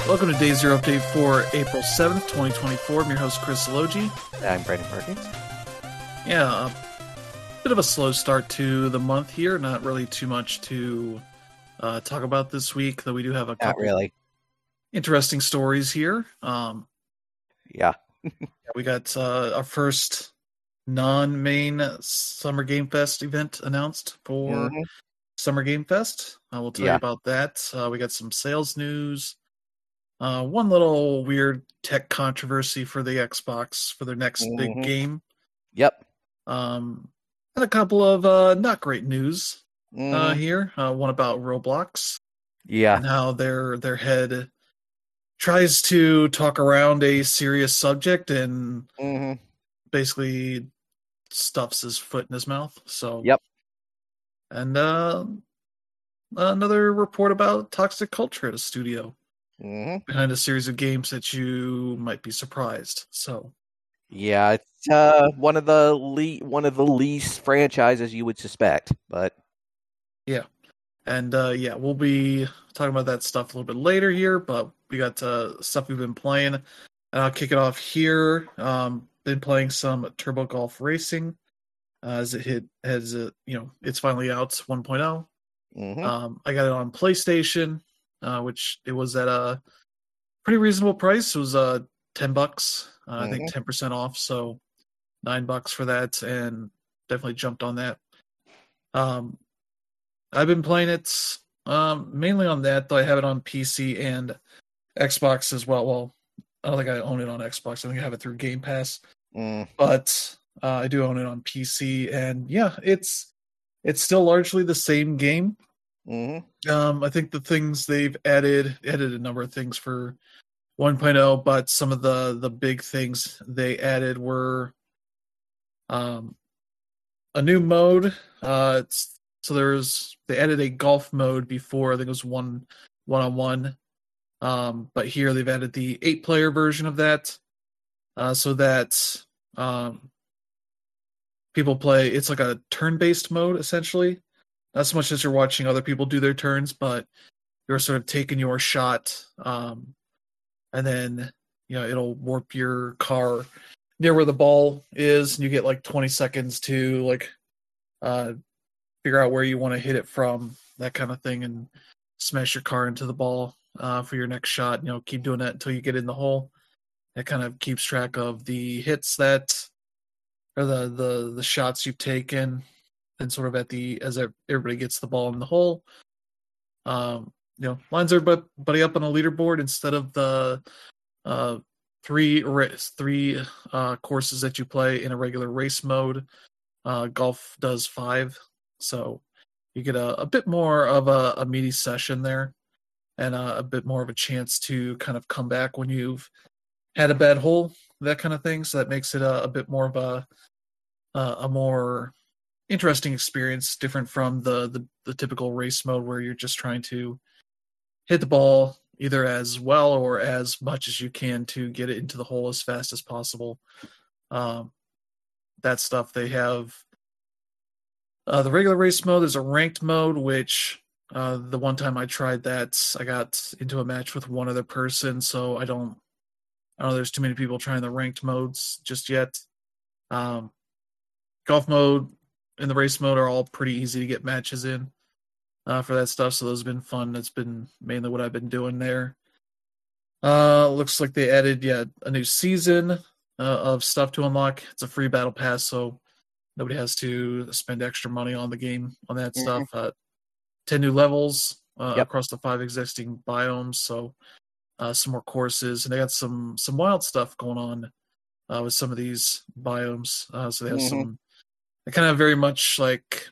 Welcome to Day Zero Update for April 7th, 2024. I'm your host, Chris Elogi. I'm Brandon Perkins. Yeah, a bit of a slow start to the month here. Not really too much to talk about this week, though we do have a couple really interesting stories here. Yeah. We got our first non-main Summer Game Fest event announced for Summer Game Fest. We'll tell you about that. We got some sales news. One little weird tech controversy for the Xbox for their next big game. Yep. And a couple of not great news here. One about Roblox. Yeah. And how their head tries to talk around a serious subject and basically stuffs his foot in his mouth. So Yep. And another report about toxic culture at a studio. Behind a series of games that you might be surprised. So, yeah, it's one of the least franchises you would suspect, but yeah, and we'll be talking about that stuff a little bit later here. But we got stuff we've been playing, and I'll kick it off here. Been playing some Turbo Golf Racing as it's finally out 1.0. I got it on PlayStation. Which it was at a pretty reasonable price. It was $10. I think 10% off, so $9 for that, and definitely jumped on that. I've been playing it mainly on that, though I have it on PC and Xbox as well. Well, I don't think I own it on Xbox. I think I have it through Game Pass, but I do own it on PC, and yeah, it's still largely the same game. I think the things they've added a number of things for 1.0, but some of the big things they added were a new mode. They added a golf mode before. I think it was one-on-one. But here they've added the 8-player version of that, so that people play. It's like a turn-based mode essentially. Not so much as you're watching other people do their turns, but you're sort of taking your shot, and then it'll warp your car near where the ball is, and you get like 20 seconds to figure out where you want to hit it from, that kind of thing, and smash your car into the ball for your next shot. Keep doing that until you get in the hole. That kind of keeps track of the hits that or the shots you've taken. And sort of as everybody gets the ball in the hole, lines everybody up on a leaderboard instead of the three courses that you play in a regular race mode. Golf does 5, so you get a bit more of a meaty session there, and a bit more of a chance to kind of come back when you've had a bad hole, that kind of thing. So that makes it a bit more of a more interesting experience, different from the typical race mode where you're just trying to hit the ball either as well or as much as you can to get it into the hole as fast as possible. That stuff. They have the regular race mode. There's a ranked mode, which the one time I tried that, I got into a match with one other person, so I don't know there's too many people trying the ranked modes just yet. Golf mode and the race mode are all pretty easy to get matches in for that stuff, so those have been fun. That's been mainly what I've been doing there. Looks like they added a new season of stuff to unlock. It's a free battle pass, so nobody has to spend extra money on the game on that stuff. 10 new levels across the 5 existing biomes, so some more courses, and they got some wild stuff going on with some of these biomes. So they have some. They kind of very much like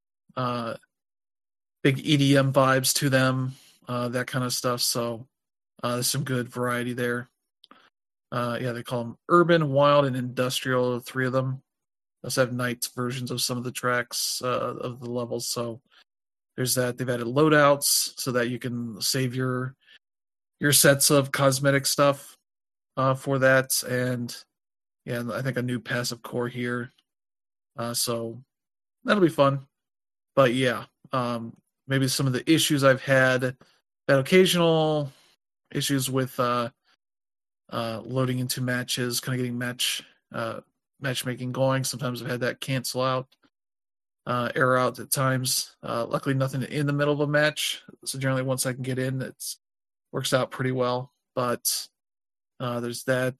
big EDM vibes to them, that kind of stuff. So there's some good variety there. They call them urban, wild, and industrial, 3 of them. They also have night versions of some of the tracks of the levels. So there's that. They've added loadouts so that you can save your sets of cosmetic stuff for that. And I think a new passive core here. So that'll be fun. But maybe some of the issues I've had, that occasional issues with loading into matches, kind of getting matchmaking going. Sometimes I've had that cancel out, error out at times. Luckily, nothing in the middle of a match. So generally, once I can get in, it works out pretty well. But there's that.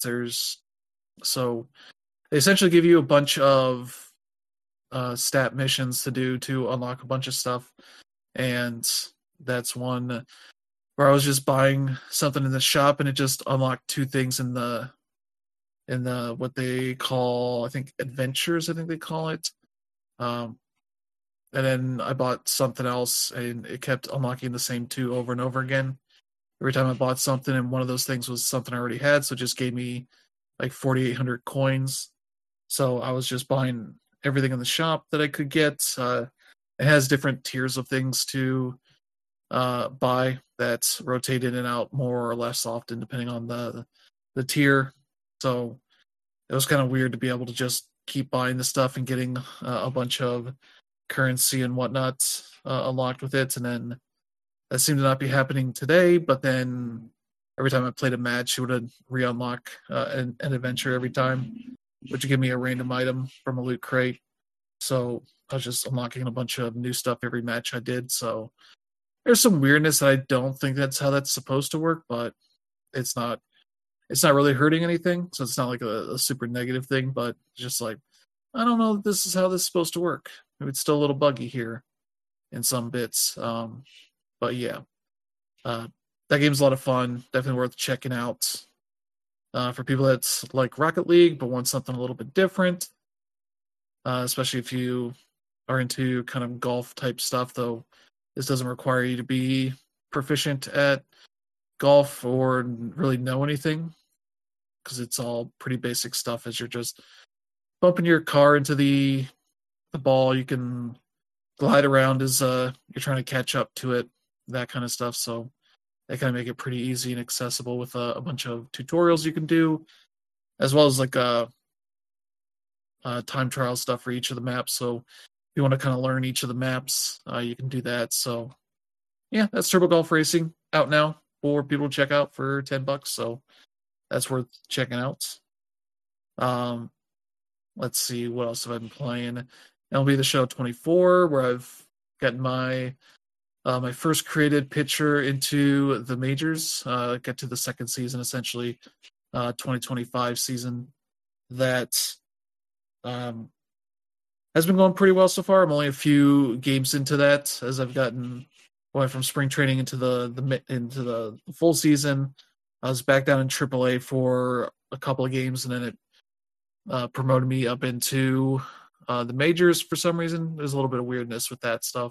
So they essentially give you a bunch of stat missions to do to unlock a bunch of stuff, and that's one where I was just buying something in the shop and it just unlocked two things in the what they call, I think, adventures, I think they call it. And then I bought something else and it kept unlocking the same two over and over again. Every time I bought something, and one of those things was something I already had, so it just gave me like 4,800 coins. So I was just buying everything in the shop that I could get. It has different tiers of things to buy that rotate in and out more or less often depending on the tier. So it was kind of weird to be able to just keep buying the stuff and getting a bunch of currency and whatnot unlocked with it, and then that seemed to not be happening today. But then every time I played a match, it would re-unlock an adventure every time, which would give me a random item from a loot crate. So I was just unlocking a bunch of new stuff every match I did. So there's some weirdness that I don't think that's how that's supposed to work, but it's not really hurting anything. So it's not like a super negative thing, but just like, I don't know if this is how this is supposed to work. Maybe it's still a little buggy here in some bits. But yeah, that game's a lot of fun. Definitely worth checking out. For people that's like Rocket League but want something a little bit different, especially if you are into kind of golf type stuff, though this doesn't require you to be proficient at golf or really know anything, because it's all pretty basic stuff. As you're just bumping your car into the ball, you can glide around as you're trying to catch up to it, that kind of stuff. So they kind of make it pretty easy and accessible with a bunch of tutorials you can do, as well as like time trial stuff for each of the maps. So if you want to kind of learn each of the maps, you can do that. So yeah, that's Turbo Golf Racing, out now for people to check out for $10. So that's worth checking out. Let's see, what else have I been playing? MLB The Show 24, where I've gotten my my first created pitcher into the majors. Get to the second season, essentially, 2025 season. That has been going pretty well so far. I'm only a few games into that, as I've gotten going from spring training into the full season. I was back down in AAA for a couple of games, and then it promoted me up into the majors for some reason. There's a little bit of weirdness with that stuff.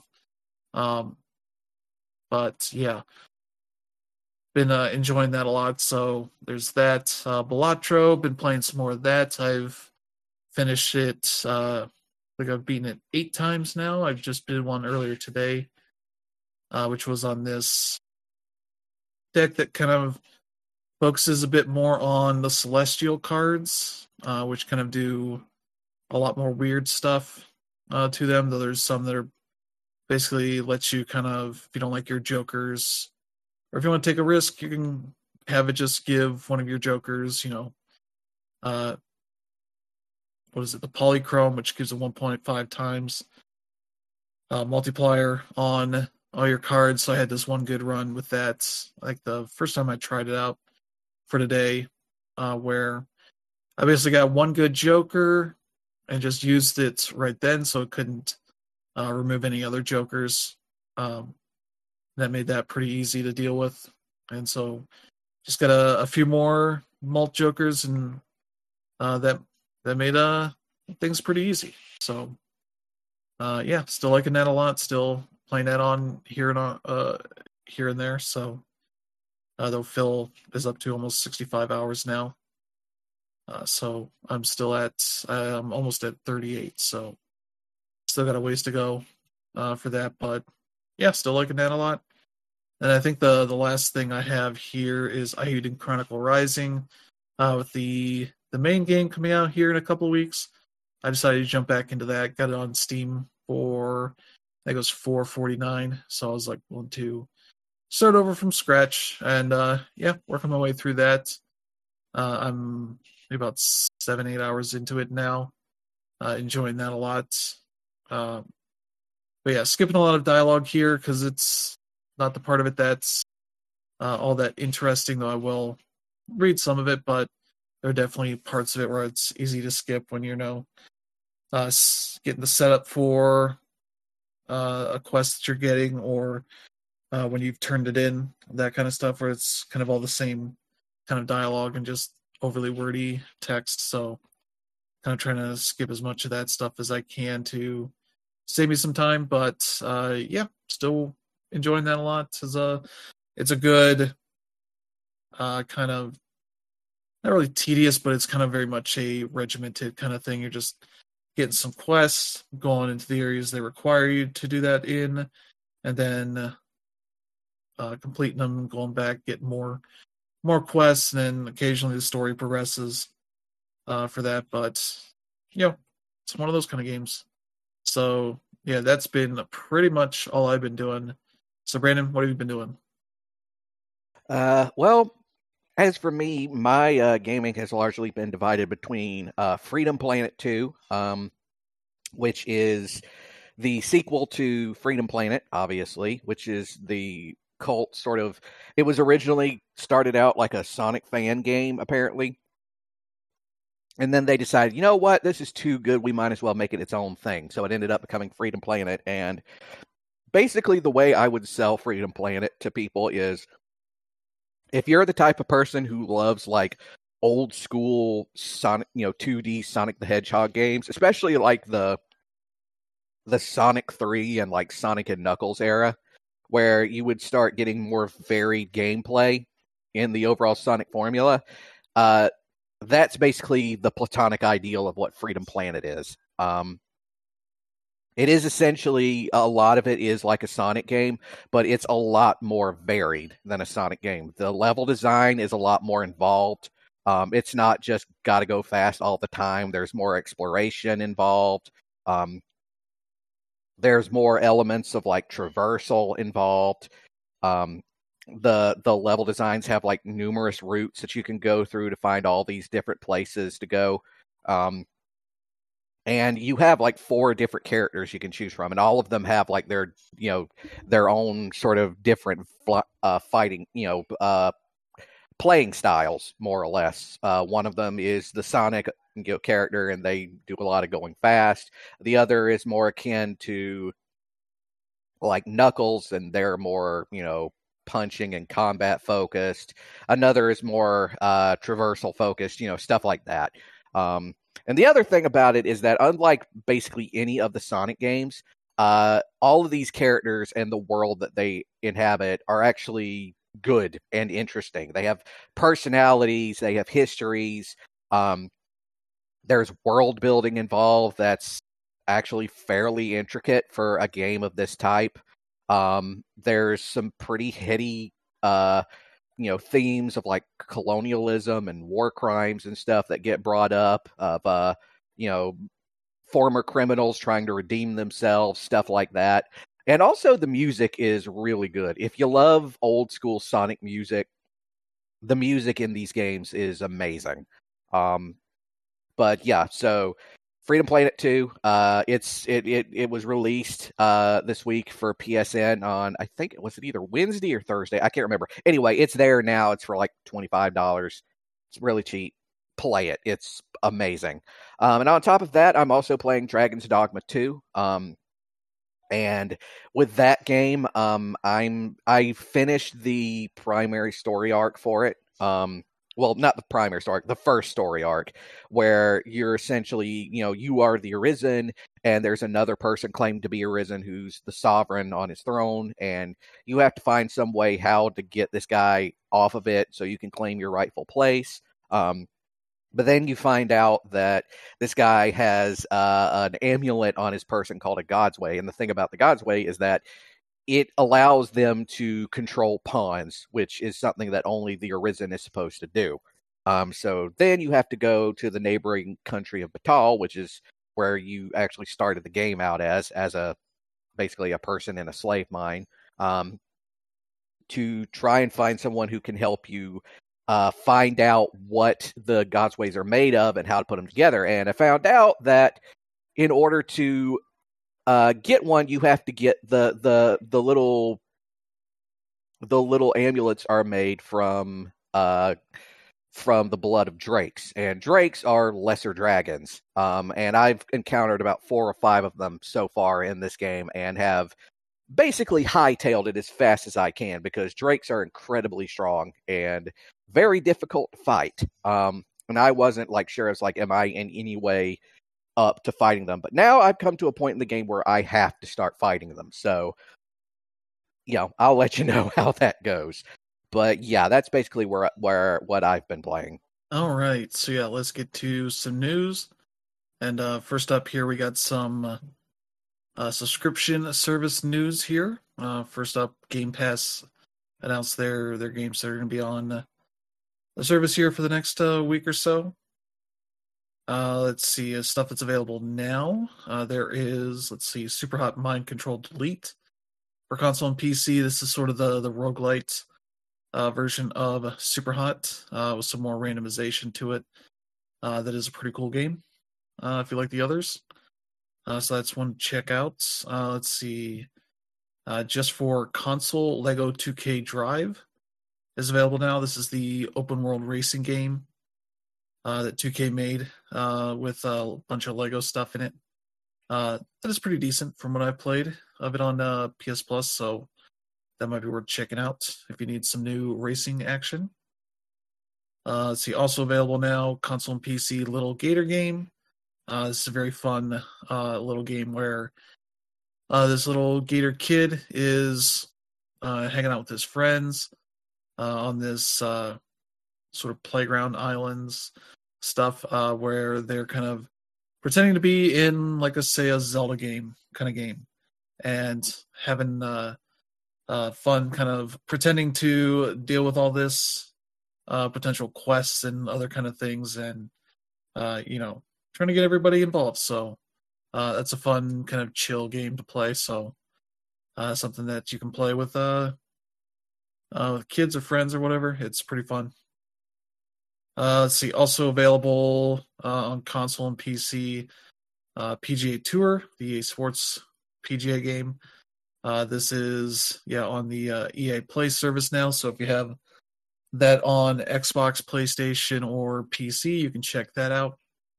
But yeah, been enjoying that a lot. So there's that. Balatro, been playing some more of that. I've finished it. I think I've beaten it 8 times now. I've just did one earlier today, which was on this deck that kind of focuses a bit more on the Celestial cards, which kind of do a lot more weird stuff to them, though there's some that are basically lets you kind of, if you don't like your jokers, or if you want to take a risk, you can have it just give one of your jokers, what is it, the Polychrome, which gives a 1.5 times multiplier on all your cards. So I had this one good run with that, like the first time I tried it out for today, where I basically got one good joker and just used it right then, so it couldn't remove any other jokers. That made that pretty easy to deal with, and so just got a few more mult jokers, and that made things pretty easy. So yeah, still liking that a lot. Still playing that on here and there. So though Phil is up to almost 65 hours now. So I'm almost at 38. So still got a ways to go for that, but yeah, still liking that a lot. And I think the last thing I have here is Eiyuden Chronicle Rising, with the main game coming out here in a couple of weeks. I decided to jump back into that. Got it on Steam for, I think it was $4.49. So I was like, willing to start over from scratch, and working my way through that. I'm maybe about 7-8 hours into it now, enjoying that a lot. But yeah, skipping a lot of dialogue here because it's not the part of it that's all that interesting, though I will read some of it, but there are definitely parts of it where it's easy to skip when getting the setup for a quest that you're getting, or when you've turned it in, that kind of stuff, where it's kind of all the same kind of dialogue and just overly wordy text. So kind of trying to skip as much of that stuff as I can to save me some time. But still enjoying that a lot. It's a good kind of, not really tedious, but it's kind of very much a regimented kind of thing. You're just getting some quests, going into the areas they require you to do that in, and then completing them, going back, getting more quests, and then occasionally the story progresses for that. But it's one of those kind of games. So yeah, that's been pretty much all I've been doing. So Brandon, what have you been doing? Well, as for me, my gaming has largely been divided between Freedom Planet 2, which is the sequel to Freedom Planet, obviously, which is the cult sort of. It was originally started out like a Sonic fan game, apparently. And then they decided, you know what, this is too good, we might as well make it its own thing. So it ended up becoming Freedom Planet. And basically the way I would sell Freedom Planet to people is, if you're the type of person who loves like old school Sonic, 2D Sonic the Hedgehog games, especially like the Sonic 3 and like Sonic and Knuckles era, where you would start getting more varied gameplay in the overall Sonic formula, that's basically the platonic ideal of what Freedom Planet is. It is essentially, a lot of it is like a Sonic game, but it's a lot more varied than a Sonic game. The level design is a lot more involved. It's not just gotta go fast all the time. There's more exploration involved. There's more elements of like traversal involved. The level designs have like numerous routes that you can go through to find all these different places to go. And you have like 4 different characters you can choose from, and all of them have like their own sort of different fighting, playing styles, more or less. One of them is the Sonic character, and they do a lot of going fast. The other is more akin to like Knuckles, and they're more, punching and combat focused. Another is more traversal focused, stuff like that. And the other thing about it is that, unlike basically any of the Sonic games, all of these characters and the world that they inhabit are actually good and interesting. They have personalities, they have histories. There's world building involved that's actually fairly intricate for a game of this type. There's some pretty heady themes of like colonialism and war crimes and stuff that get brought up, of former criminals trying to redeem themselves, stuff like that. And also the music is really good. If you love old school Sonic music, the music in these games is amazing. But yeah, so Freedom Planet 2, it was released this week for PSN on, I think, was it either Wednesday or Thursday? I can't remember. Anyway, it's there now. It's for like $25. It's really cheap. Play it. It's amazing. And on top of that, I'm also playing Dragon's Dogma 2. And with that game, I finished the primary story arc for it. Well, not the primary story arc, the first story arc, where you're essentially, you are the Arisen, and there's another person claimed to be Arisen who's the sovereign on his throne, and you have to find some way how to get this guy off of it so you can claim your rightful place. But then you find out that this guy has an amulet on his person called a God's Way, and the thing about the God's Way is that it allows them to control pawns, which is something that only the Arisen is supposed to do. So then you have to go to the neighboring country of Batal, which is where you actually started the game out as basically a person in a slave mine. to try and find someone who can help you find out what the Godsways are made of and how to put them together. And I found out that in order to get one, you have to get the little amulets are made from the blood of drakes, and drakes are lesser dragons. And I've encountered about 4 or 5 of them so far in this game, and have basically hightailed it as fast as I can, because drakes are incredibly strong and very difficult to fight. And I wasn't sure as am I in any way up to fighting them, but now I've come to a point in the game where I have to start fighting them. So, I'll let you know how that goes. But yeah, that's basically what I've been playing. All right, so yeah, let's get to some news. And first up here, we got some subscription service news here. First up, Game Pass announced their games that are going to be on the service here for the next week or so. Let's see, stuff that's available now. There is, Super Hot Mind Control Delete for console and PC. This is sort of the roguelite version of Super Hot with some more randomization to it. That is a pretty cool game if you like the others. So that's one to check out. Let's see. Just for console, Lego 2K Drive is available now. This is the open world racing game that 2K made with a bunch of Lego stuff in it. That is pretty decent from what I played of it on PS Plus, so that might be worth checking out if you need some new racing action. Let's see, also available now, console and PC, Little Gator Game. This is a very fun little game where this little gator kid is hanging out with his friends on this sort of playground islands stuff where they're kind of pretending to be in, a Zelda game kind of game, and having fun kind of pretending to deal with all this potential quests and other kind of things, and trying to get everybody involved. So that's a fun kind of chill game to play. So something that you can play with kids or friends or whatever. It's pretty fun. Let's see, also available on console and PC, PGA Tour, the EA Sports PGA game. This is on the EA Play service now. So if you have that on Xbox, PlayStation, or PC, you can check that out.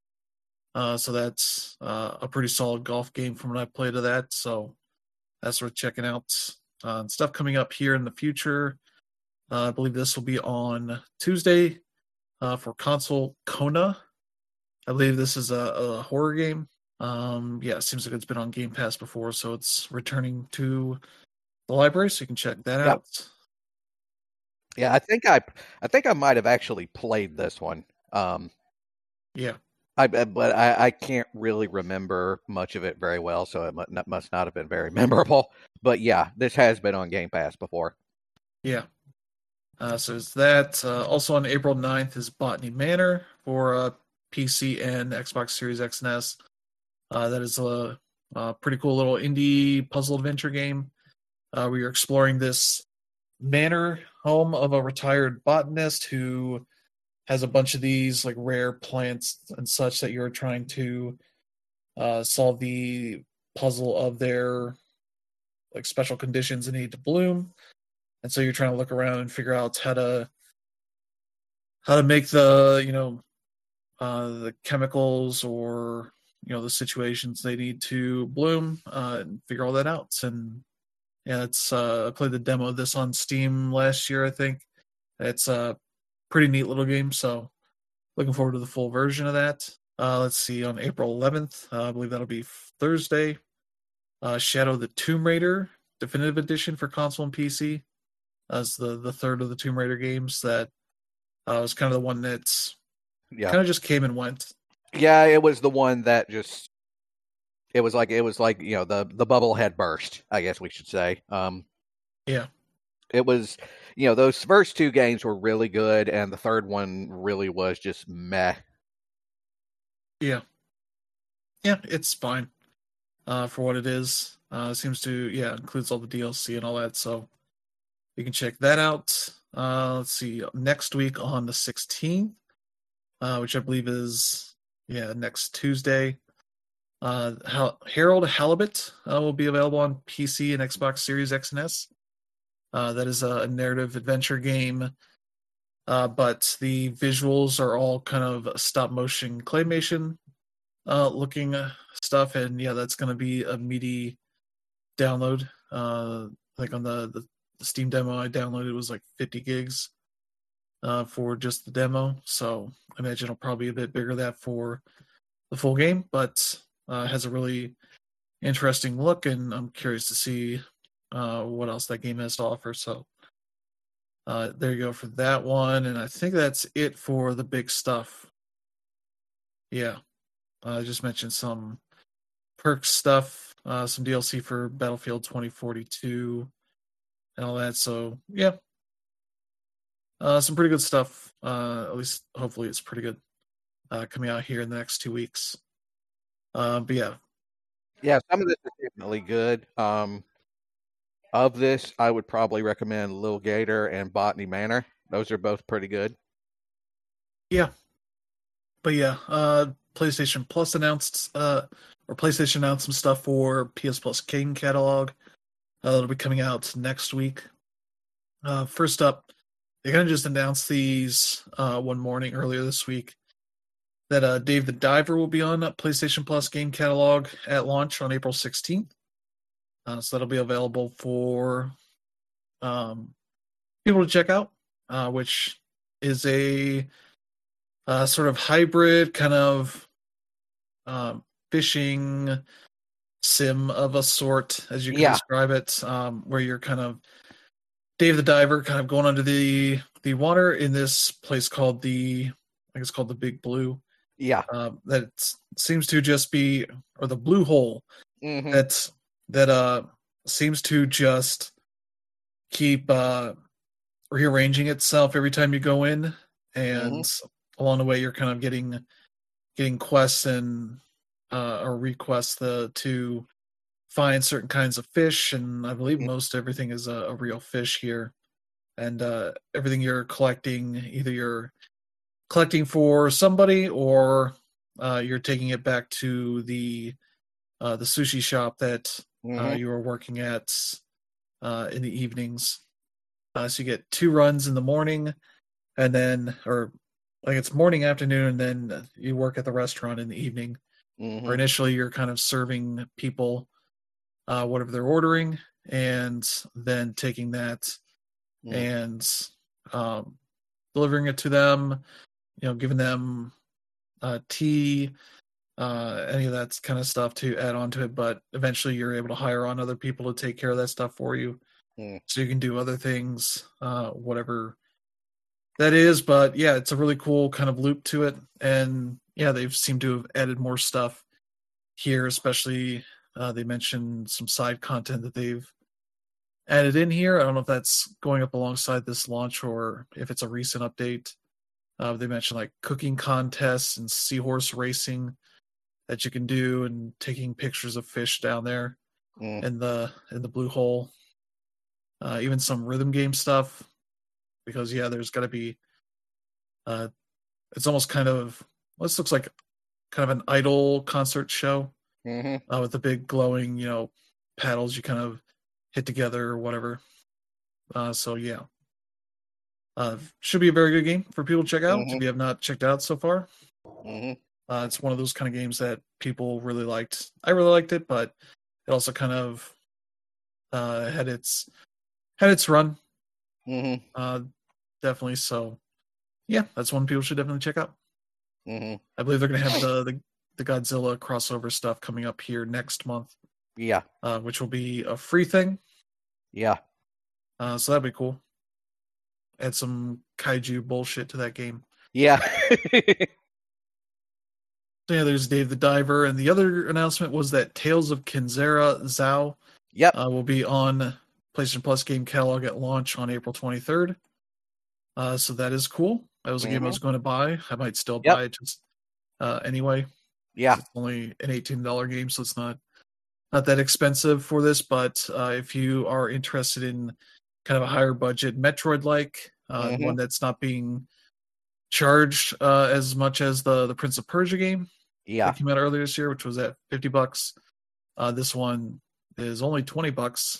So that's a pretty solid golf game from what I played of that. So that's worth checking out. Stuff coming up here in the future. I believe this will be on Tuesday for console, Kona. I believe this is a horror game. It seems like it's been on Game Pass before, so it's returning to the library, so you can check that out. Yeah, I think I might have actually played this one. Yeah. But I can't really remember much of it very well, so it must not have been very memorable. But yeah, this has been on Game Pass before. Yeah. So it's that. Also on April 9th is Botany Manor for PC and Xbox Series X and S. That is a pretty cool little indie puzzle adventure game where you're exploring this manor home of a retired botanist who has a bunch of these rare plants and such that you're trying to solve the puzzle of their special conditions that need to bloom. And so you're trying to look around and figure out how to make the the chemicals or the situations they need to bloom and figure all that out. And it's I played the demo of this on Steam last year, I think. It's a pretty neat little game, so looking forward to the full version of that. Let's see, on April 11th, I believe that'll be Thursday, Shadow of the Tomb Raider Definitive Edition for console and PC. As the third of the Tomb Raider games that was kind of the one that's kind of just came and went. Yeah, it was the one that just it was like the bubble had burst, I guess we should say. Yeah. It was those first 2 games were really good, and the third one really was just meh. Yeah. Yeah, it's fine for what it is. It seems to includes all the DLC and all that, so You can check that out. Let's see, next week on the 16th, which I believe is next Tuesday. Harold Halibut will be available on PC and Xbox Series X and S. That is a narrative adventure game, but the visuals are all kind of stop motion claymation looking stuff, and that's going to be a meaty download. Like on the Steam demo I downloaded, it was like 50 gigs for just the demo, so I imagine it'll probably be a bit bigger than that for the full game, but has a really interesting look, and I'm curious to see what else that game has to offer. So there you go for that one, and I think that's it for the big stuff. Yeah, I just mentioned some perk stuff, some DLC for Battlefield 2042, and all that. So yeah, some pretty good stuff. At least hopefully it's pretty good coming out here in the next 2 weeks. But yeah, some of this is definitely good. Of this, I would probably recommend Lil Gator and Botany Manor. Those are both pretty good. Yeah. But PlayStation Plus announced PlayStation announced some stuff for PS Plus game catalog. That'll be coming out next week. First up, they kind of just announced these one morning earlier this week that Dave the Diver will be on PlayStation Plus game catalog at launch on April 16th. So that'll be available for people to check out, which is a sort of hybrid kind of fishing sim of a sort, as you can describe it, where you're kind of Dave the Diver kind of going under the water in this place called I think it's called the Big Blue. Yeah. That seems to just be, or the Blue Hole, mm-hmm. that seems to just keep rearranging itself every time you go in, and along the way you're kind of getting quests and or requests to find certain kinds of fish, and I believe most everything is a real fish here, and everything you're collecting, either you're collecting for somebody or you're taking it back to the sushi shop that you were working at in the evenings. So you get 2 runs in the morning, and then, or like it's morning, afternoon, and then you work at the restaurant in the evening. Or initially you're kind of serving people whatever they're ordering, and then taking that and delivering it to them, giving them tea, any of that kind of stuff to add on to it. But eventually you're able to hire on other people to take care of that stuff for you. So you can do other things, whatever that is. But yeah, it's a really cool kind of loop to it. And yeah, they've seemed to have added more stuff here, especially they mentioned some side content that they've added in here. I don't know if that's going up alongside this launch or if it's a recent update. They mentioned like cooking contests and seahorse racing that you can do, and taking pictures of fish down there in the Blue Hole. Even some rhythm game stuff, because there's got to be. It's almost kind of, this looks like kind of an idol concert show with the big glowing, paddles you kind of hit together or whatever. So yeah, should be a very good game for people to check out if you have not checked out so far. It's one of those kind of games that people really liked. I really liked it, but it also kind of had its run. Definitely. So yeah, that's one people should definitely check out. I believe they're going to have the Godzilla crossover stuff coming up here next month. Yeah. Which will be a free thing. Yeah. So that'd be cool. Add some kaiju bullshit to that game. Yeah. So yeah, there's Dave the Diver, and the other announcement was that Tales of Kenzera Zao will be on PlayStation Plus game catalog at launch on April 23rd. So that is cool. That was a game I was going to buy. I might still buy it just anyway. Yeah. It's only an $18 game, so it's not that expensive for this. But if you are interested in kind of a higher budget Metroid-like, one that's not being charged as much as the Prince of Persia game that came out earlier this year, which was at $50. This one is only $20,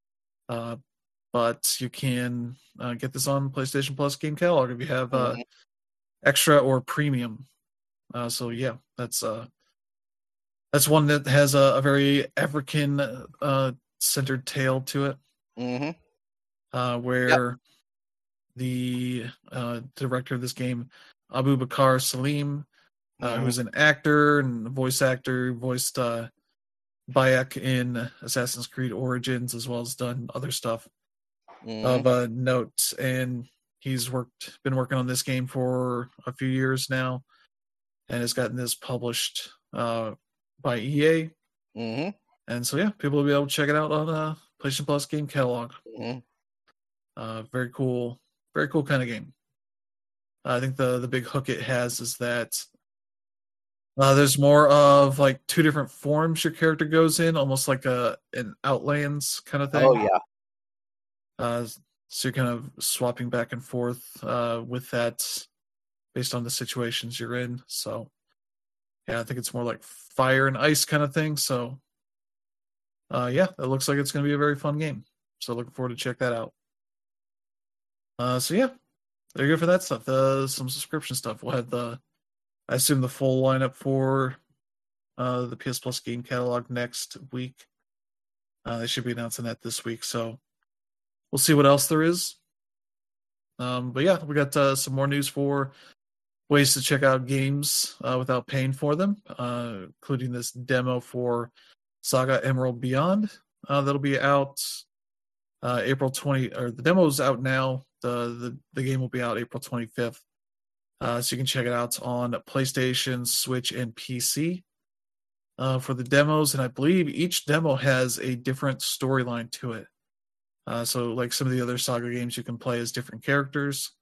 but you can get this on PlayStation Plus Game Catalog if you have extra or premium. So yeah, that's one that has a very African centered tale to it, where the director of this game, Abu Bakar Salim, who's an actor and voice actor, voiced Bayek in Assassin's Creed Origins, as well as done other stuff of note. And he's been working on this game for a few years now, and has gotten this published by EA. And so yeah, people will be able to check it out on PlayStation Plus Game Catalog. Very cool kind of game. I think the big hook it has is that there's more of like two different forms your character goes in, almost like an Outlands kind of thing. Oh yeah. So you're kind of swapping back and forth with that based on the situations you're in. So yeah, I think it's more like fire and ice kind of thing. So yeah, it looks like it's going to be a very fun game. So looking forward to check that out. So yeah, there you go for that stuff. Some subscription stuff. We'll have I assume the full lineup for the PS Plus game catalog next week. They should be announcing that this week, so we'll see what else there is. But yeah, we got some more news for ways to check out games without paying for them, including this demo for Saga Emerald Beyond that'll be out April 20. Or the demo's out now. The game will be out April 25th. So you can check it out on PlayStation, Switch, and PC for the demos. And I believe each demo has a different storyline to it. So like some of the other Saga games, you can play as different characters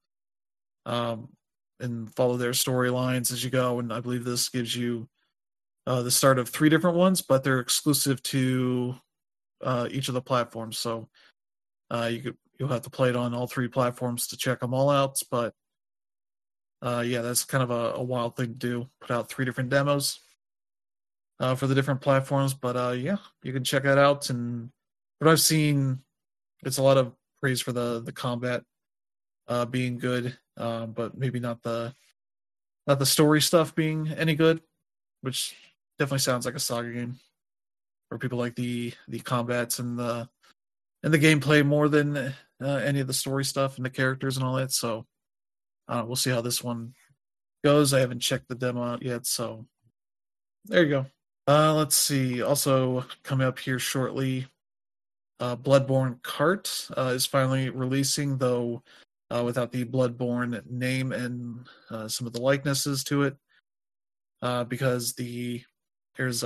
and follow their storylines as you go. And I believe this gives you the start of 3 different ones, but they're exclusive to each of the platforms. So you'll have to play it on all 3 platforms to check them all out. But yeah, that's kind of a wild thing to do. Put out 3 different demos for the different platforms. But yeah, you can check that out. And what I've seen, it's a lot of praise for the combat being good, but maybe not the story stuff being any good, which definitely sounds like a Saga game, where people like the combats and the gameplay more than any of the story stuff and the characters and all that. So we'll see how this one goes. I haven't checked the demo out yet, so there you go. Let's see. Also coming up here shortly, Bloodborne Kart is finally releasing, though without the Bloodborne name and some of the likenesses to it, because there's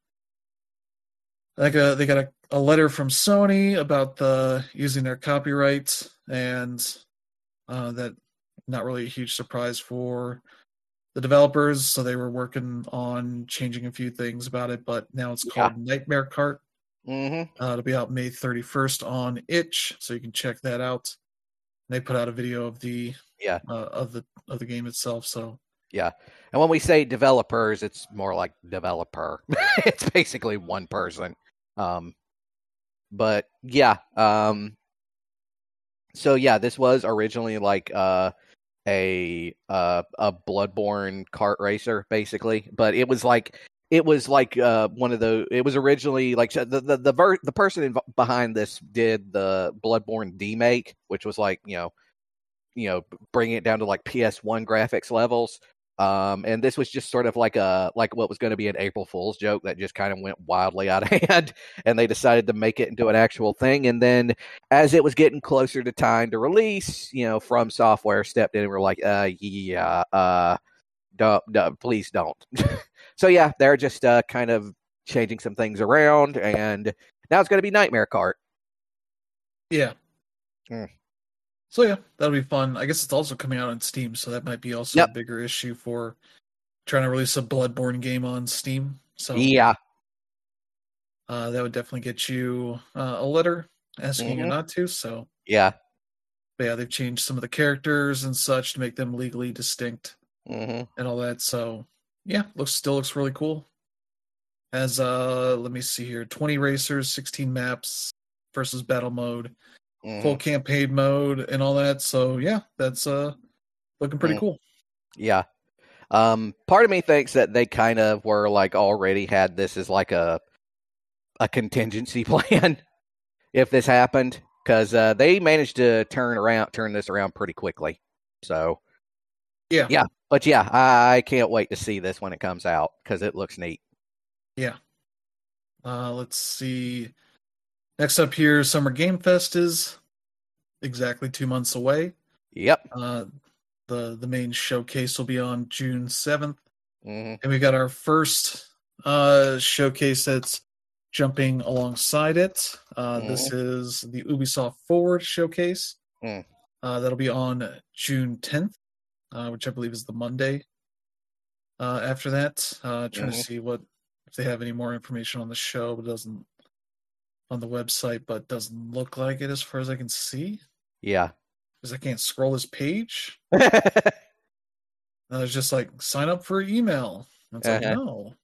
they got a letter from Sony about using their copyright, and that not really a huge surprise for the developers. So they were working on changing a few things about it, but now it's called Nightmare Kart. It'll be out May 31st on itch, so you can check that out. They put out a video of the game itself. So yeah, and when we say developers, it's more like developer. It's basically one person. But yeah, so yeah, this was originally like a Bloodborne kart racer, basically, but it was like one of the. It was originally like the person behind this did the Bloodborne demake, which was like bringing it down to like PS1 graphics levels. And this was just sort of like what was going to be an April Fool's joke that just kind of went wildly out of hand, and they decided to make it into an actual thing. And then as it was getting closer to time to release, From Software stepped in and were like, don't, please don't. So yeah, they're just kind of changing some things around, and now it's going to be Nightmare Kart. Yeah. So yeah, that'll be fun. I guess it's also coming out on Steam, so that might be also a bigger issue for trying to release a Bloodborne game on Steam. So yeah, that would definitely get you a letter asking you not to. So Yeah. But yeah, they've changed some of the characters and such to make them legally distinct Mm-hmm. and all that. So yeah, still looks really cool. Has let me see here, 20 racers, 16 maps versus battle mode, full Mm-hmm. campaign mode, and all that. So yeah, that's looking pretty Mm. cool. Yeah. Part of me thinks that they kind of were like already had this as like a contingency plan if this happened, because they managed to turn this around pretty quickly. So Yeah. But yeah, I can't wait to see this when it comes out because it looks neat. Yeah. Let's see. Next up here, Summer Game Fest is exactly 2 months away. Yep. The main showcase will be on June 7th. Mm-hmm. And we got our first showcase that's jumping alongside it. This is the Ubisoft Forward showcase. Mm. That'll be on June 10th, which I believe is the Monday after that. Trying to see if they have any more information on the show, but doesn't on the website, but doesn't look like it as far as I can see. Yeah. Because I can't scroll this page. It's just like, sign up for email. And it's like, no.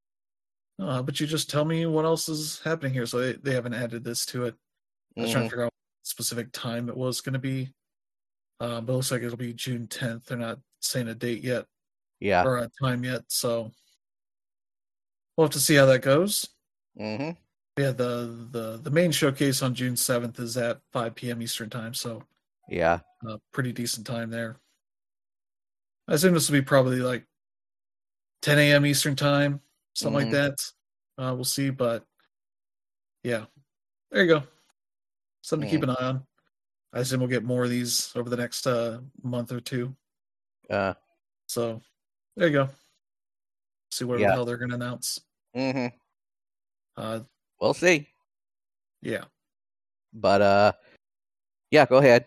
But you just tell me what else is happening here. So they haven't added this to it. I was trying to figure out what specific time it was going to be. But it looks like it'll be June 10th. They're not saying a date yet. Yeah. Or a time yet. So we'll have to see how that goes. Mm-hmm. Yeah, the main showcase on June 7th is at 5 p.m. Eastern time. So yeah, pretty decent time there. I assume this will be probably like 10 a.m. Eastern time, something like that. We'll see, but yeah, there you go. Something to keep an eye on. I assume we'll get more of these over the next month or two. So there you go. See what the hell they're going to announce. Mm-hmm. We'll see. Yeah. But yeah, go ahead.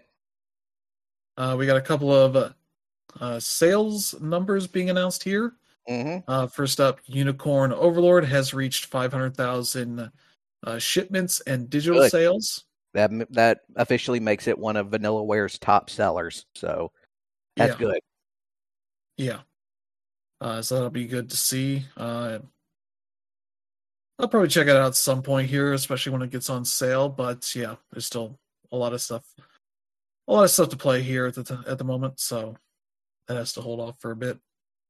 We got a couple of sales numbers being announced here. Mm-hmm. First up, Unicorn Overlord has reached 500,000 shipments and digital sales. That officially makes it one of Vanillaware's top sellers. So that's good. Yeah. So that'll be good to see. I'll probably check it out at some point here, especially when it gets on sale. But yeah, there's still a lot of stuff to play here at the moment. So that has to hold off for a bit.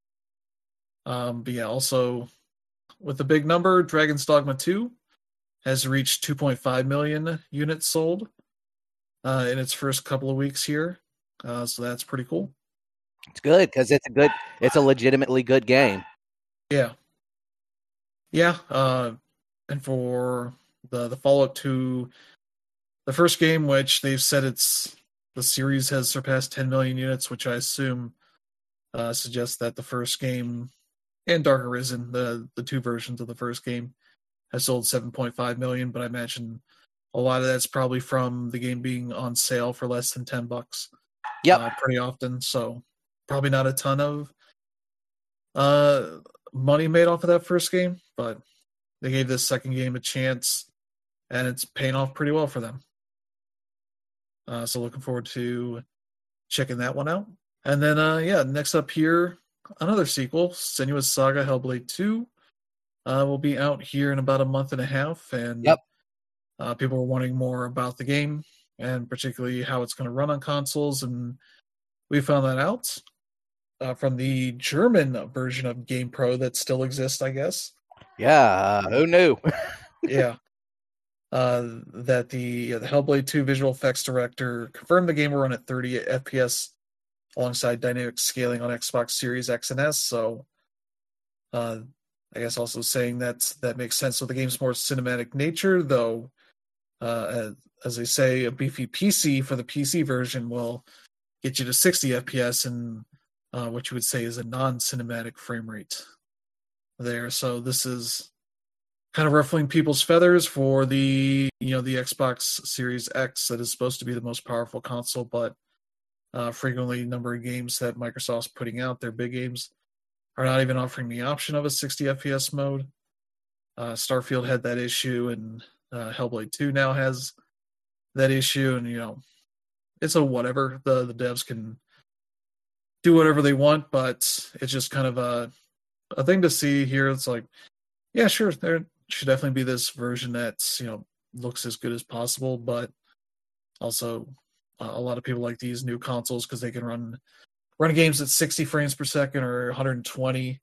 But yeah, also with the big number, Dragon's Dogma 2 has reached 2.5 million units sold in its first couple of weeks here. So that's pretty cool. It's good because it's a legitimately good game. Yeah. Yeah. And for the follow-up to the first game, which they've said the series has surpassed 10 million units, which I assume suggests that the first game and Dark Arisen, the two versions of the first game, has sold 7.5 million, but I imagine a lot of that's probably from the game being on sale for less than $10. Yep. Pretty often, so probably not a ton of money made off of that first game, but they gave this second game a chance, and it's paying off pretty well for them. So looking forward to checking that one out. And then, next up here, another sequel, Senua's Saga Hellblade 2, will be out here in about a month and a half, and people are wanting more about the game, and particularly how it's going to run on consoles, and we found that out from the German version of GamePro that still exists, I guess. Yeah, who knew? Yeah. That the Hellblade 2 visual effects director confirmed the game will run at 30 FPS alongside dynamic scaling on Xbox Series X and S. So, I guess also saying that makes sense with the game's more cinematic nature, though, as they say, a beefy PC for the PC version will get you to 60 FPS and what you would say is a non-cinematic frame rate there. So this is kind of ruffling people's feathers for the Xbox Series X that is supposed to be the most powerful console, but frequently number of games that Microsoft's putting out, their big games, are not even offering the option of a 60 FPS mode. Starfield had that issue, and Hellblade 2 now has that issue, and it's a whatever. The devs can do whatever they want, but it's just kind of a thing to see here. It's like, yeah, sure, there should definitely be this version that's looks as good as possible, but also a lot of people like these new consoles because they can run games at 60 frames per second or 120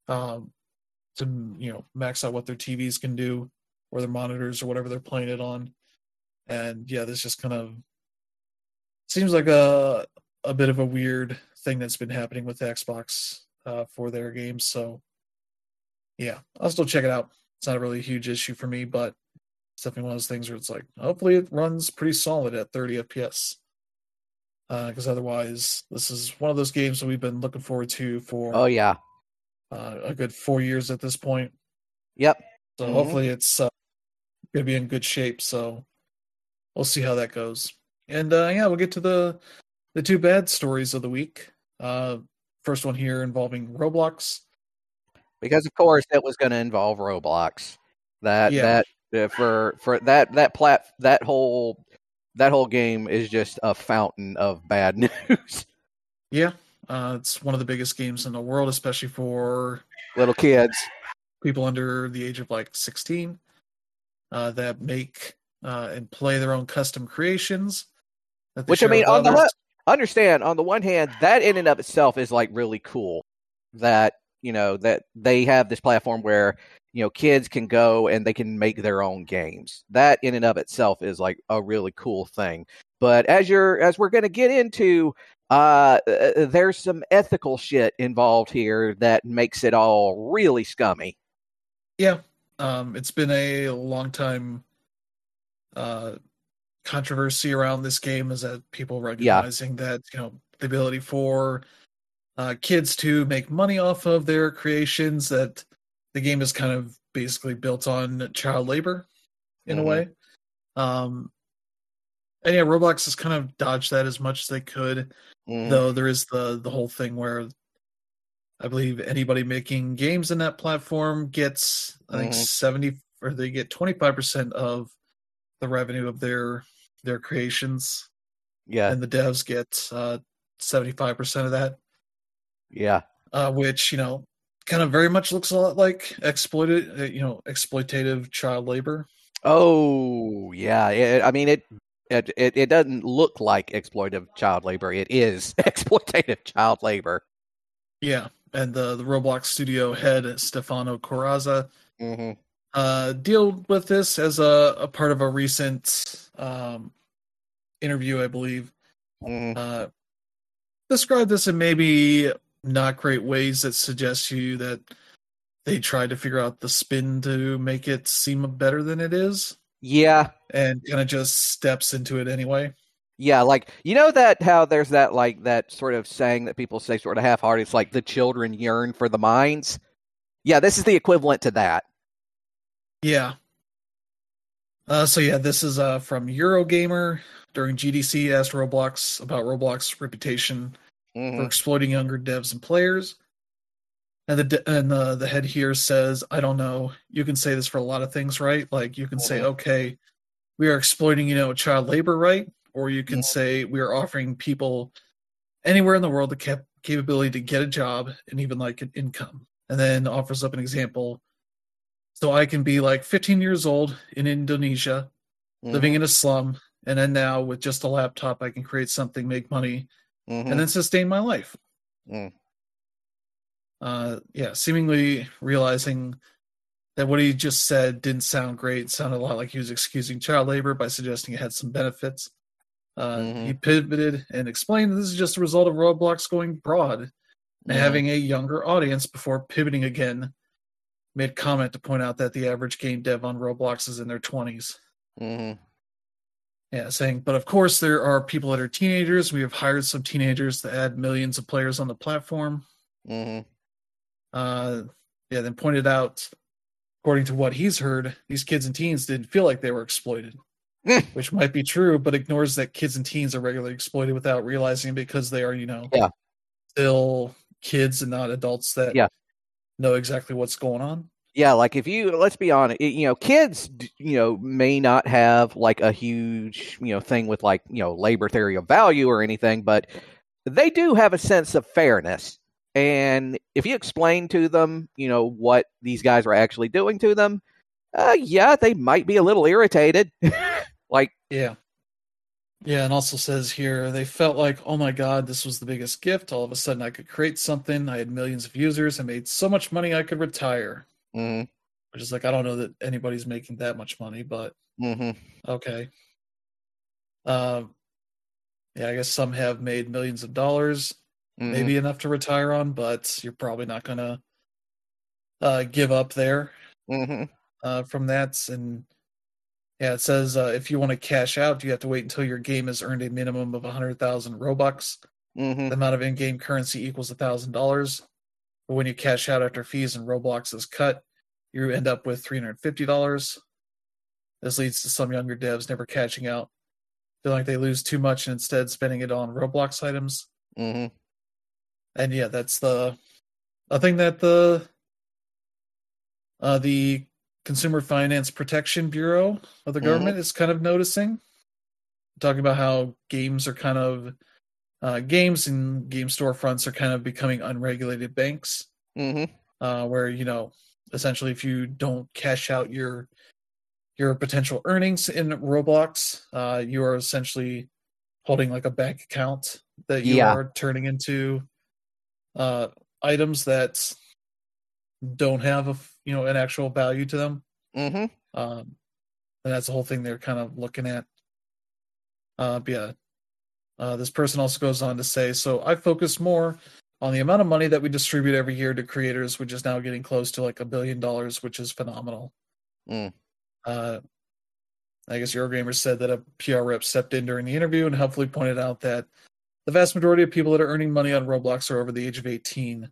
to max out what their TVs can do or their monitors or whatever they're playing it on. And yeah, this just kind of seems like a bit of a weird thing that's been happening with Xbox for their games. So yeah, I'll still check it out. It's not really a huge issue for me, but it's definitely one of those things where it's like, hopefully it runs pretty solid at 30 FPS. Because otherwise, this is one of those games that we've been looking forward to for a good 4 years at this point. Yep. So hopefully it's going to be in good shape. So we'll see how that goes. And we'll get to the two bad stories of the week. First one here involving Roblox. Because of course it was going to involve Roblox. That whole game is just a fountain of bad news. Yeah, it's one of the biggest games in the world, especially for little kids, people under the age of like 16, that make and play their own custom creations. Which I mean, understand on the one hand, that in and of itself is like really cool. That that they have this platform where kids can go and they can make their own games. That in and of itself is like a really cool thing. But as we're going to get into, there's some ethical shit involved here that makes it all really scummy. Yeah, it's been a long time controversy around this game, is that people recognizing that the ability for kids to make money off of their creations, that the game is kind of basically built on child labor in a way. And yeah, Roblox has kind of dodged that as much as they could, though there is the whole thing where I believe anybody making games in that platform gets, I think 70, or they get 25% of the revenue of their creations. Yeah. And the devs get 75% of that. Yeah. Which, kind of very much looks a lot like exploitative child labor. Oh, yeah. I mean, it doesn't look like exploitative child labor. It is exploitative child labor. Yeah, and the Roblox studio head, Stefano Corazza, dealt with this as a part of a recent interview, I believe. Described this in maybe not great ways that suggest to you that they tried to figure out the spin to make it seem better than it is. Yeah. And kind of just steps into it anyway. Yeah, like, that how there's that, like, that sort of saying that people say sort of half-hearted, it's like the children yearn for the mines. Yeah, this is the equivalent to that. Yeah. This is from Eurogamer. During GDC, asked Roblox about Roblox's reputation for exploiting younger devs and players. And the head here says, I don't know, you can say this for a lot of things, right? Like, you can say, okay, we are exploiting, child labor, right? Or you can say we are offering people anywhere in the world the capability to get a job and even like an income. And then offers up an example. So I can be like 15 years old in Indonesia, living in a slum, and then now with just a laptop I can create something, make money, and then sustain my life. Seemingly realizing that what he just said didn't sound great. It sounded a lot like he was excusing child labor by suggesting it had some benefits. He pivoted and explained that this is just a result of Roblox going broad and having a younger audience before pivoting again. Made comment to point out that the average game dev on Roblox is in their 20s. Yeah, saying, but of course there are people that are teenagers. We have hired some teenagers to add millions of players on the platform. Then pointed out, according to what he's heard, these kids and teens didn't feel like they were exploited. Which might be true, but ignores that kids and teens are regularly exploited without realizing it because they are, still kids and not adults that know exactly what's going on. Yeah, like if you, let's be honest, kids, may not have like a huge, thing with like, labor theory of value or anything, but they do have a sense of fairness. And if you explain to them, what these guys are actually doing to them, yeah, they might be a little irritated. Like, Yeah. Yeah, and also says here they felt like, oh my god, this was the biggest gift. All of a sudden, I could create something. I had millions of users. I made so much money I could retire. mm-hmm, Which is like, I don't know that anybody's making that much money, but mm-hmm, okay. Um, yeah, I guess some have made millions of dollars, mm-hmm, maybe enough to retire on, but you're probably not gonna give up there mm-hmm, from that. And yeah, it says if you want to cash out, you have to wait until your game has earned a minimum of 100,000 Robux. mm-hmm, The amount of in-game currency equals $1,000. But when you cash out after fees and Roblox is cut, you end up with $350. This leads to some younger devs never cashing out, feeling like they lose too much and instead spending it on Roblox items. mm-hmm. And yeah, that's the I think that the Consumer Finance Protection Bureau of the Mm-hmm. government is kind of noticing, talking about how games are kind of games and game storefronts are kind of becoming unregulated banks, Mm-hmm. where essentially if you don't cash out your potential earnings in Roblox, you are essentially holding like a bank account that you Yeah. are turning into uh, items that don't have an actual value to them. Mm-hmm. And that's the whole thing they're kind of looking at. But yeah, this person also goes on to say, so I focus more on the amount of money that we distribute every year to creators, which is now getting close to like $1 billion, which is phenomenal. Mm. Uh, I guess Eurogamer said that a PR rep stepped in during the interview and helpfully pointed out that the vast majority of people that are earning money on Roblox are over the age of 18.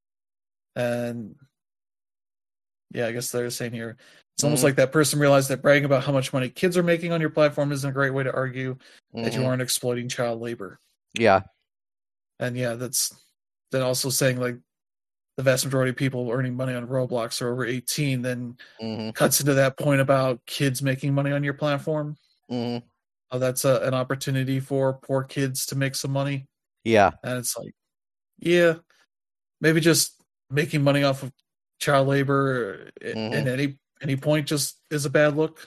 And yeah, I guess they're saying here, it's almost Mm-hmm. like that person realized that bragging about how much money kids are making on your platform isn't a great way to argue that you Mm-hmm. aren't exploiting child labor. Yeah. And yeah, that's then also saying like the vast majority of people earning money on Roblox are over 18, then Mm-hmm. cuts into that point about kids making money on your platform. Mm-hmm. Oh, that's an opportunity for poor kids to make some money. Yeah. And it's like, yeah, maybe just making money off of child labor Mm-hmm. at any point just is a bad look.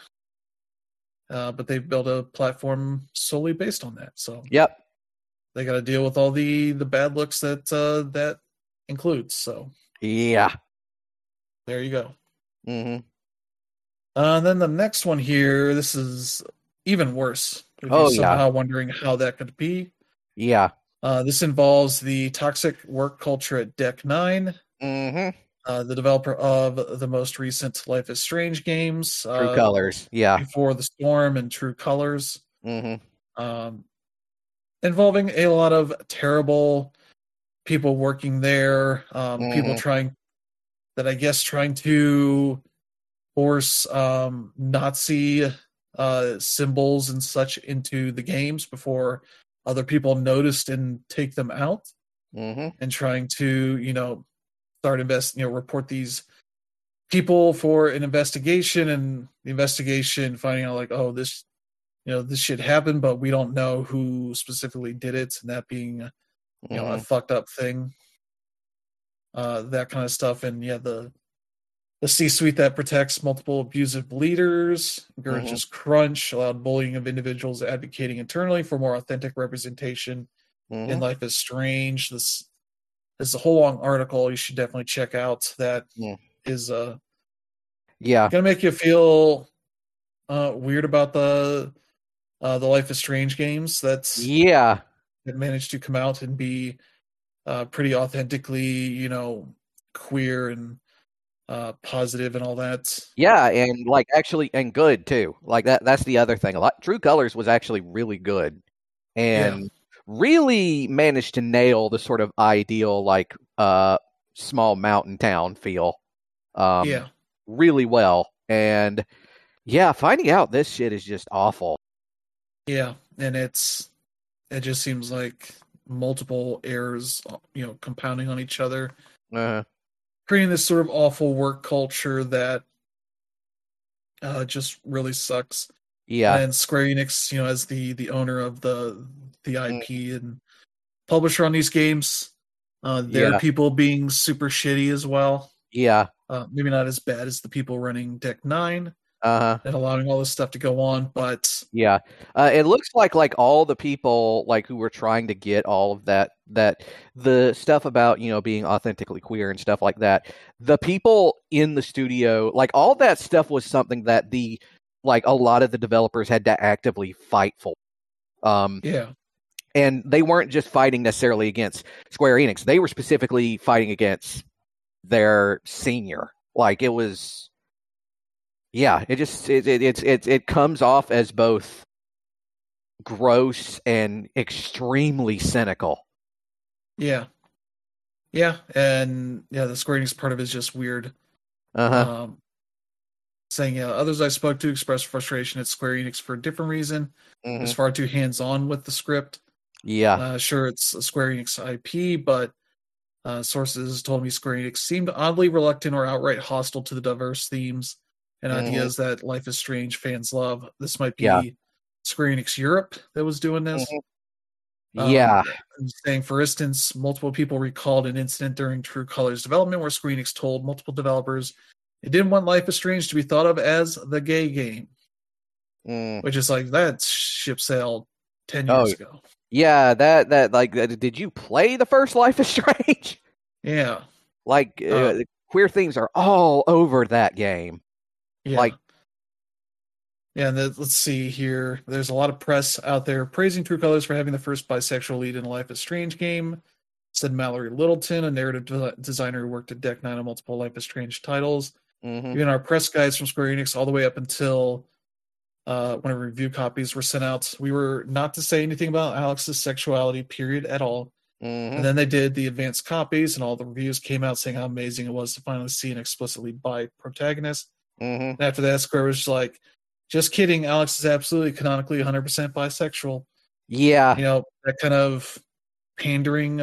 But they've built a platform solely based on that, so Yep. they got to deal with all the bad looks that that includes. So Yeah. there you go. Mm-hmm. And then the next one here, this is even worse. If you're Oh yeah. somehow wondering how that could be, Yeah. this involves the toxic work culture at Deck Nine, Mm-hmm. the developer of the most recent Life is Strange games, True Colors. Yeah. Before the Storm and True Colors, Mm-hmm. um, involving a lot of terrible people working there, people Mm-hmm. trying to force Nazi symbols and such into the games before other people noticed and take them out, Mm-hmm. and trying to report these people for an investigation, and the investigation finding out like, oh, this shit happened, but we don't know who specifically did it, and that being a Mm-hmm. fucked up thing, that kind of stuff. And yeah, the C-suite that protects multiple abusive leaders, encourages crunch, allowed bullying of individuals advocating internally for more authentic representation in Mm-hmm. Life is Strange. This is a whole long article you should definitely check out. That Mm. is Yeah. gonna make you feel weird about the Life is Strange games Yeah. that managed to come out and be pretty authentically, queer and positive and all that. Yeah, and like actually and good too. Like that's the other thing. A lot True Colors was actually really good Yeah, and really managed to nail the sort of ideal like small mountain town feel yeah, really well. And yeah, finding out this shit is just awful. yeah, and it just seems like multiple errors, compounding on each other. Uh, creating this sort of awful work culture that just really sucks. Yeah. And Square Enix, as the owner of the Mm, IP and publisher on these games, their yeah. people being super shitty as well. Yeah. Maybe not as bad as the people running Deck Nine Uh-huh. and allowing all this stuff to go on, but Yeah. It looks like all the people like who were trying to get all of that the stuff about, being authentically queer and stuff like that. The people in the studio, like all that stuff was something that a lot of the developers had to actively fight for. yeah, And they weren't just fighting necessarily against Square Enix. They were specifically fighting against their senior. Like it was, yeah, it comes off as both gross and extremely cynical. yeah, and the Square Enix part of it is just weird. Uh-huh. Saying others I spoke to expressed frustration at Square Enix for a different reason. It was Hmm. far too hands-on with the script. Yeah. Sure, it's a Square Enix IP, but sources told me Square Enix seemed oddly reluctant or outright hostile to the diverse themes and Hmm. ideas that Life is Strange fans love. This might Yeah. be Square Enix Europe that was doing this. Hmm. Yeah. Saying, for instance, multiple people recalled an incident during True Colors development where Square Enix told multiple developers it didn't want Life is Strange to be thought of as the gay game, Mm. which is like that ship sailed 10 Oh, years ago. yeah. Did you play the first Life is Strange? Yeah. Like, queer things are all over that game. Yeah. Like, Yeah, and let's see here. There's a lot of press out there praising True Colors for having the first bisexual lead in a Life is Strange game, said Mallory Littleton, a narrative designer who worked at Deck Nine on multiple Life is Strange titles. hmm Even our press guides from Square Enix, all the way up until when review copies were sent out, we were not to say anything about Alex's sexuality, period, at all. hmm And then they did the advanced copies, and all the reviews came out saying how amazing it was to finally see an explicitly bi protagonist. hmm And after that, Square was just like, just kidding. Alex is absolutely canonically 100% bisexual. Yeah. That kind of pandering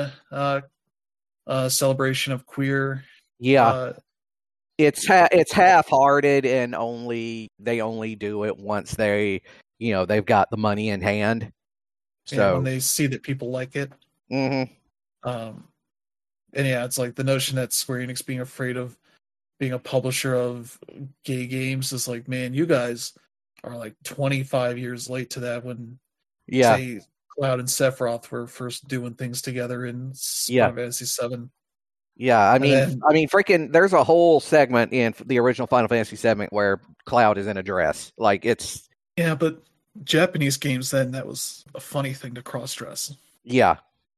celebration of queer. Yeah. Uh, It's half-hearted, and they only do it once they've got the money in hand. when So, they see that people like it. hmm Um, and it's like the notion that Square Enix being afraid of being a publisher of gay games is like, man, you guys are like 25 years late to that when, yeah, say, Cloud and Sephiroth were first doing things together in yeah, Final Fantasy VII. yeah. And then, Freaking, there's a whole segment in the original Final Fantasy VII where Cloud is in a dress. Like it's but Japanese games then, that was a funny thing to cross-dress. yeah,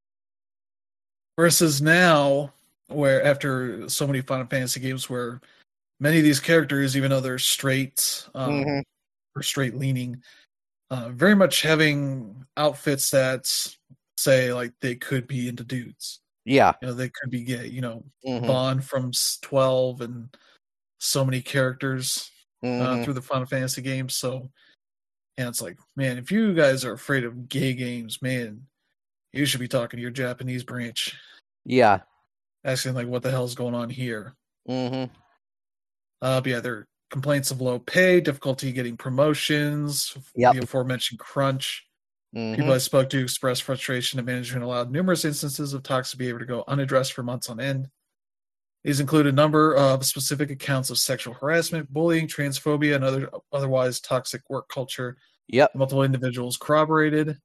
Versus now, where after so many Final Fantasy games where many of these characters, even though they're straight hmm or straight leaning, very much having outfits that say like they could be into dudes. yeah, They could be gay. hmm Bond from 12 and so many characters hmm through the Final Fantasy games. So, it's like, man, if you guys are afraid of gay games, man, you should be talking to your Japanese branch, yeah, asking like, what the hell's going on here? hmm But yeah, there are complaints of low pay, difficulty getting promotions, yep, the aforementioned crunch. People hmm I spoke to expressed frustration that management allowed numerous instances of toxic behavior to go unaddressed for months on end. These include a number of specific accounts of sexual harassment, bullying, transphobia, and otherwise toxic work culture. yep, Multiple individuals corroborated.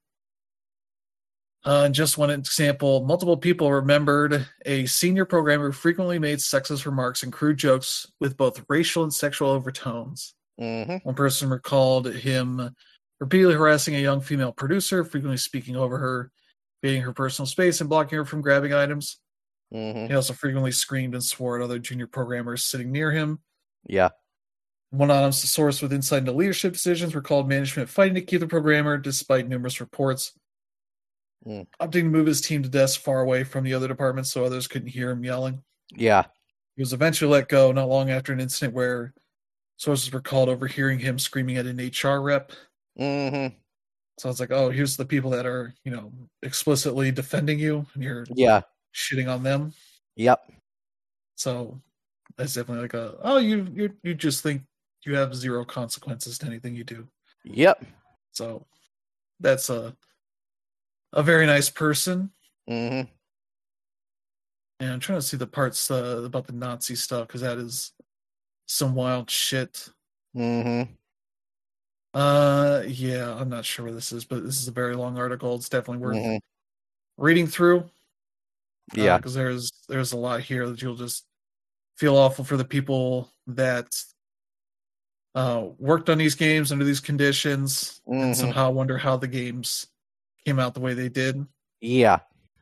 Just one example, multiple people remembered a senior programmer who frequently made sexist remarks and crude jokes with both racial and sexual overtones. hmm One person recalled him repeatedly harassing a young female producer, frequently speaking over her, invading her personal space, and blocking her from grabbing items. hmm He also frequently screamed and swore at other junior programmers sitting near him. yeah, One anonymous source with insight into leadership decisions recalled management fighting to keep the programmer despite numerous reports, opting to move his team to desks far away from the other departments so others couldn't hear him yelling. yeah, He was eventually let go not long after an incident where sources were called overhearing him screaming at an HR rep. hmm So it's like, oh, here's the people that are, explicitly defending you, and you're yeah, shitting on them. yep, So that's definitely like you just think you have zero consequences to anything you do. Yep. So that's a very nice person. Mm-hmm. And I'm trying to see the parts about the Nazi stuff because that is some wild shit. Mm-hmm. Yeah, I'm not sure where this is, but this is a very long article. It's definitely worth Mm-hmm. reading through. Yeah. Because there's a lot here that you'll just feel awful for the people that worked on these games under these conditions and Mm-hmm. somehow wonder how the games came out the way they did. Yeah.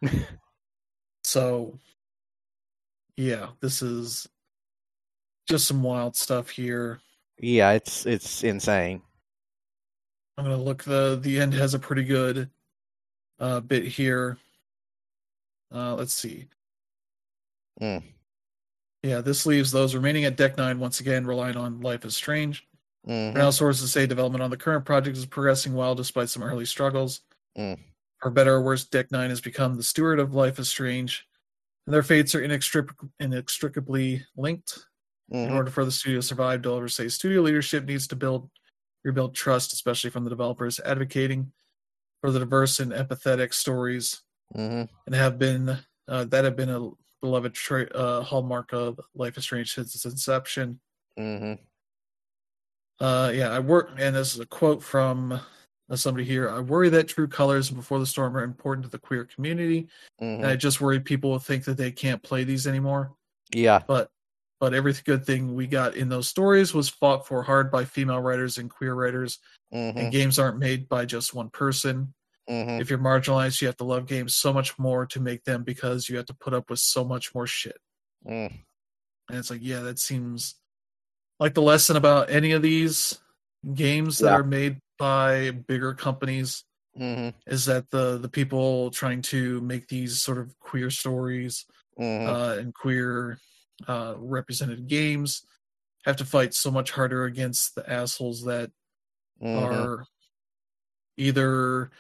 So, yeah, this is just some wild stuff here. Yeah, it's insane. I'm gonna look. The end has a pretty good bit here. Let's see. Mm. Yeah, this leaves those remaining at Deck 9 once again relying on Life is Strange. Mm-hmm. Now sources say development on the current project is progressing well despite some early struggles. Mm. For better or worse, Deck 9 has become the steward of Life is Strange, and their fates are inextricably linked. Mm-hmm. In order for the studio to survive, developers say studio leadership needs to rebuild trust, especially from the developers advocating for the diverse and empathetic stories, Mm-hmm. and have been a beloved hallmark of Life is Strange since its inception. Mm-hmm. Yeah, I work, and this is a quote from somebody here. I worry that True Colors and Before the Storm are important to the queer community, Mm-hmm. and I just worry people will think that they can't play these anymore. Yeah. But every good thing we got in those stories was fought for hard by female writers and queer writers, Mm-hmm. and games aren't made by just one person. Mm-hmm. If you're marginalized, you have to love games so much more to make them because you have to put up with so much more shit. Mm. And it's like, yeah, that seems like the lesson about any of these games that Yeah. are made by bigger companies Mm-hmm. is that the people trying to make these sort of queer stories Mm-hmm. and queer represented games have to fight so much harder against the assholes that Mm-hmm. are either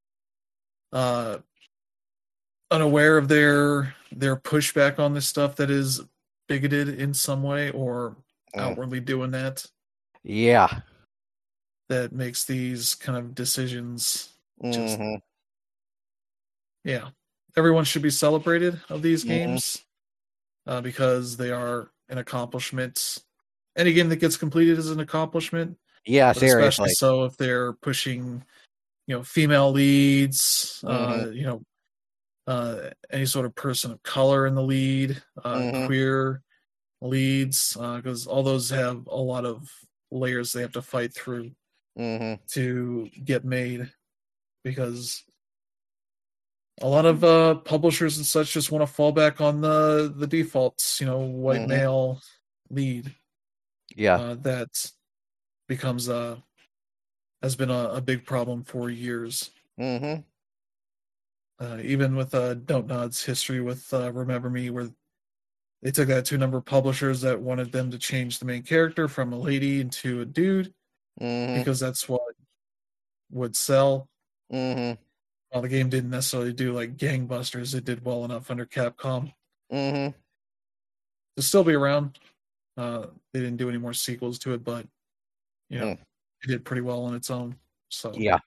unaware of their pushback on this stuff that is bigoted in some way or outwardly doing that Yeah. makes these kind of decisions just Mm-hmm. yeah, everyone should be celebrated of these Mm-hmm. games because they are an accomplishment. Any game that gets completed is an accomplishment. Yeah, But especially seriously. so if they're pushing, female leads, Mm-hmm. any sort of person of color in the lead, Mm-hmm. queer leads, because all those have a lot of layers they have to fight through Mm-hmm. to get made. Because a lot of publishers and such just want to fall back on the defaults, white Mm-hmm. male lead. Yeah. That becomes has been a big problem for years. Mm-hmm. Even with Don't Nod's history with Remember Me, where they took that to a number of publishers that wanted them to change the main character from a lady into a dude Mm-hmm. because that's what would sell. Mm-hmm. While the game didn't necessarily do like gangbusters, it did well enough under Capcom Mm-hmm. to still be around. They didn't do any more sequels to it, but it did pretty well on its own. So Yeah.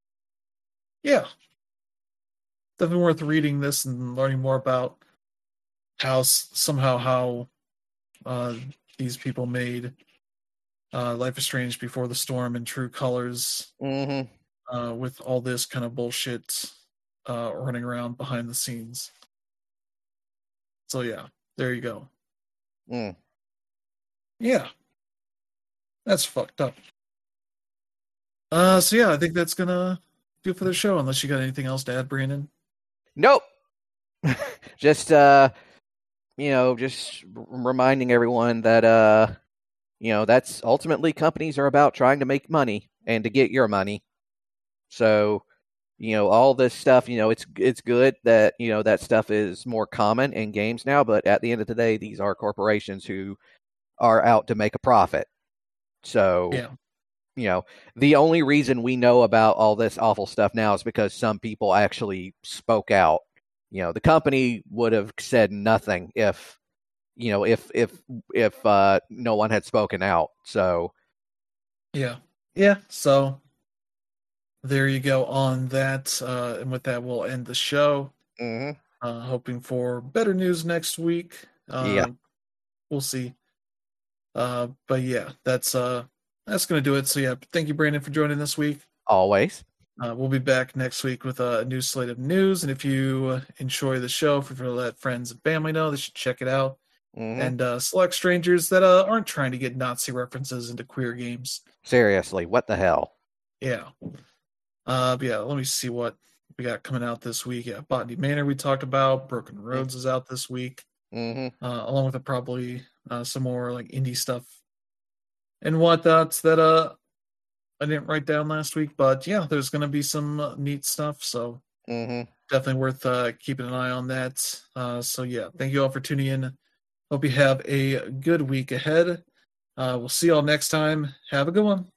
Definitely worth reading this and learning more about how these people made Life is Strange Before the Storm and True Colors Mm-hmm. with all this kind of bullshit running around behind the scenes. So yeah, there you go. Mm. Yeah, that's fucked up. So yeah, I think that's gonna do it for the show. Unless you got anything else to add, Brandon. Nope. Just just reminding everyone that that's ultimately companies are about trying to make money and to get your money. So, all this stuff, it's good that, that stuff is more common in games now, but at the end of the day, these are corporations who are out to make a profit. So, yeah. The only reason we know about all this awful stuff now is because some people actually spoke out. The company would have said nothing if if no one had spoken out. So yeah. So there you go on that. And with that, we'll end the show. mhm. Hoping for better news next week. Yeah, We'll see. But yeah, that's gonna do it. So yeah, thank you, Brandon, for joining this week. always. We'll be back next week with a new slate of news. And if you enjoy the show, if you let friends and family know, they should check it out. Mhm. And select strangers that aren't trying to get Nazi references into queer games. Seriously, what the hell? Yeah. But yeah, let me see what we got coming out this week. Yeah, Botany Manor we talked about. Broken Roads is out this week. Mhm. Along with probably some more like indie stuff and whatnot that I didn't write down last week. But yeah, there's going to be some neat stuff. So Mhm. definitely worth keeping an eye on that. So yeah, thank you all for tuning in. Hope you have a good week ahead. We'll see y'all next time. Have a good one.